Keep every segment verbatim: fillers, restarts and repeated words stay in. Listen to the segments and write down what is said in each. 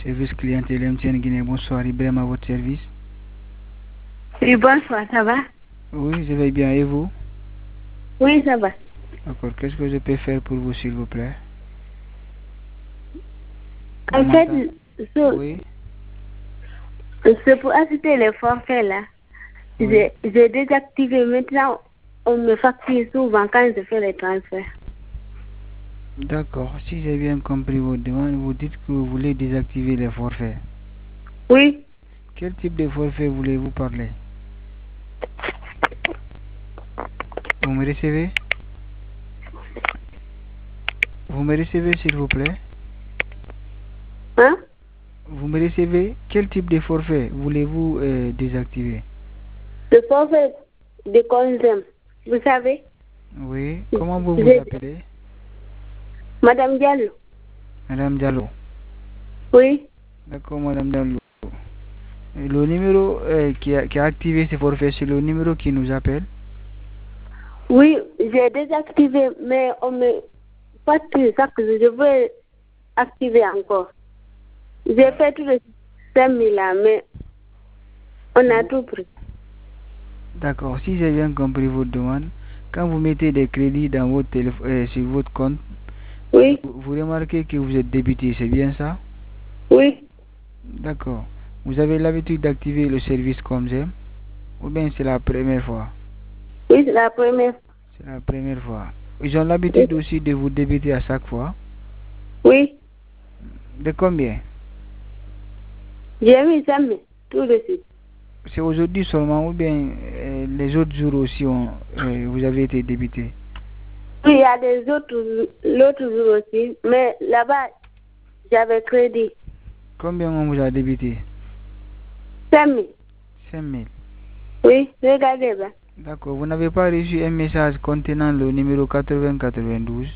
Service clientèle M T N Guinée, bonsoir, Ibrahim à votre service. Oui, bonsoir, ça va? Oui, je vais bien, et vous? Oui, ça va. D'accord, qu'est-ce que je peux faire pour vous, s'il vous plaît? Vous En fait, m'entendez? Oui. c'est pour assister les forfaits là. Oui. J'ai désactivé. Maintenant, on me facture souvent quand je fais les transferts. D'accord, si j'ai bien compris votre demande, vous dites que vous voulez désactiver les forfaits. Oui. Quel type de forfait voulez-vous parler? Vous me recevez? Vous me recevez, s'il vous plaît? Hein? Vous me recevez? Quel type de forfait voulez-vous euh, désactiver? Le forfait de consomme, vous savez? Oui. Comment vous vous J'ai- appelez? Madame Diallo. Madame Diallo. Oui. D'accord, Madame Diallo. Le numéro euh, qui, a, qui a activé ce forfait, c'est le numéro qui nous appelle? Oui, j'ai désactivé, mais on me facture ça que je veux activer encore. J'ai fait tout le système là, mais on a Vous- tout pris. D'accord, si j'ai bien compris votre demande, quand vous mettez des crédits dans votre téléphone, euh, sur votre compte, Oui. vous, vous remarquez que vous êtes débité, c'est bien ça? Oui. D'accord. Vous avez l'habitude d'activer le service comme j'aime? Ou bien c'est la première fois? Oui, c'est la première. C'est la première fois. Ils ont Oui. l'habitude aussi de vous débiter à chaque fois? Oui. De combien? J'ai mis ça, mais tout de suite. C'est aujourd'hui seulement ou bien euh, les autres jours aussi ont, euh, vous avez été débité? Oui, il y a des autres, l'autre jour aussi, mais là-bas, j'avais crédit. Combien on vous a débité? cinq mille. cinq mille. Oui, regardez là. D'accord. Vous n'avez pas reçu un message contenant le numéro quatre-vingts quatre-vingt-douze?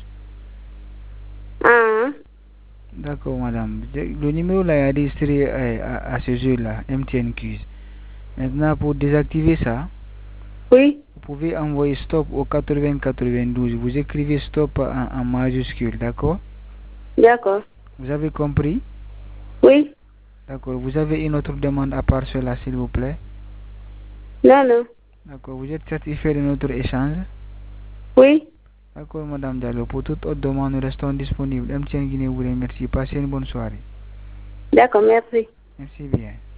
Ah, D'accord, madame. Le numéro là est enregistré euh, à, à ce jeu-là, M T N Quiz. Maintenant, pour désactiver ça, oui, vous pouvez envoyer stop au quatre-vingts quatre-vingt-douze. Vous écrivez stop en, en majuscule, d'accord? d'accord. Vous avez compris? Oui, D'accord. Vous avez une autre demande à part cela, s'il vous plaît? non, non. D'accord. Vous êtes satisfait de notre échange? Oui, D'accord, madame Diallo. Pour toute autre demande, nous restons disponibles. M T N Guinée vous remercie. Passez une bonne soirée. d'accord, merci. Merci bien.